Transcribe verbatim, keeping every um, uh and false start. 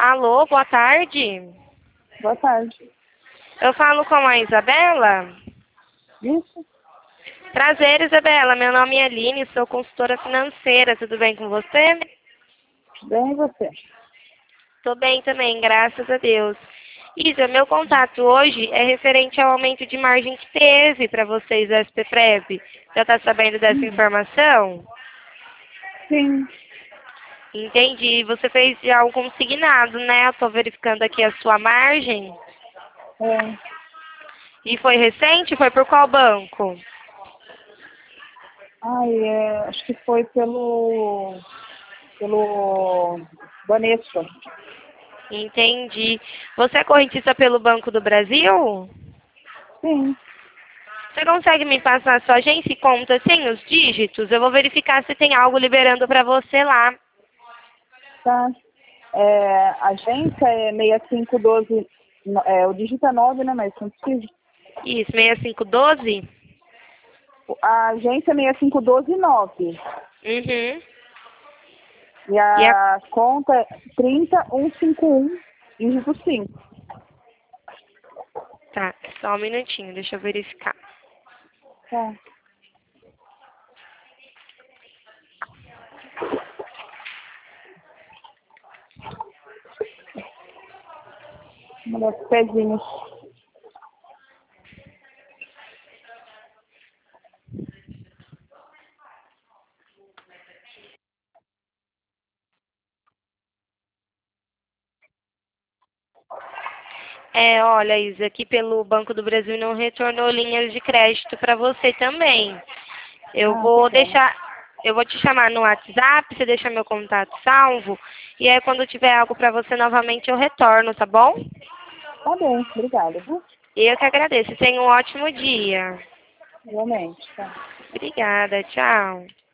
Alô, boa tarde. Boa tarde. Eu falo com a Isabela. Isso? Prazer, Isabela. Meu nome é Aline, sou consultora financeira. Tudo bem com você? Bem, e você? Tô bem também, graças a Deus. Isa, meu contato hoje é referente ao aumento de margem que teve para vocês da S P Prev. Já está sabendo dessa Hum, informação? Sim. Entendi. Você fez já um consignado, né? Eu tô verificando aqui a sua margem. É. E foi recente? Foi por qual banco? Ai, é, acho que foi pelo, pelo Banespa. Entendi. Você é correntista pelo Banco do Brasil? Sim, Você consegue me passar a sua agência e conta sem os dígitos? Eu vou verificar se tem algo liberando para você lá. tá. É, a agência é seis cinco um dois, no- é, o dígito é nove, né, mas não precisa. Isso, seis cinco um dois? A agência é seis cinco um dois nove. Uhum. E E a... a conta é trinta um cinquenta e um, dígito cinco. Tá, só um minutinho, deixa eu verificar. Tá. Uma das pezinhos. É, olha, Isa, aqui pelo Banco do Brasil não retornou linhas de crédito para você também. Eu Ah, que vou pena. deixar, eu vou te chamar no WhatsApp, você deixa meu contato salvo, e aí quando tiver algo para você novamente eu retorno, tá bom? Tá bem, obrigada, viu? Eu que agradeço. Tenha um ótimo dia. Realmente, tá. Obrigada, tchau.